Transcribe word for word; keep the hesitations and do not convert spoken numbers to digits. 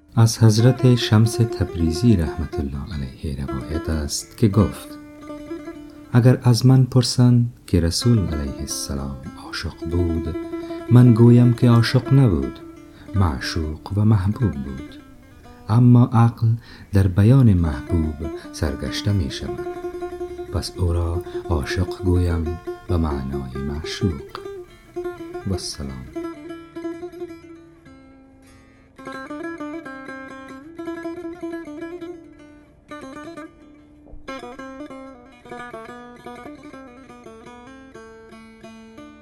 از حضرت شمس تبریزی رحمت الله علیه روایت است که گفت: اگر از من پرسند که رسول علیه السلام عاشق بود، من گویم که عاشق نبود، معشوق و محبوب بود. اما عقل در بیان محبوب سرگشته می شود، پس او را عاشق گویم به معنای معشوق. و السلام.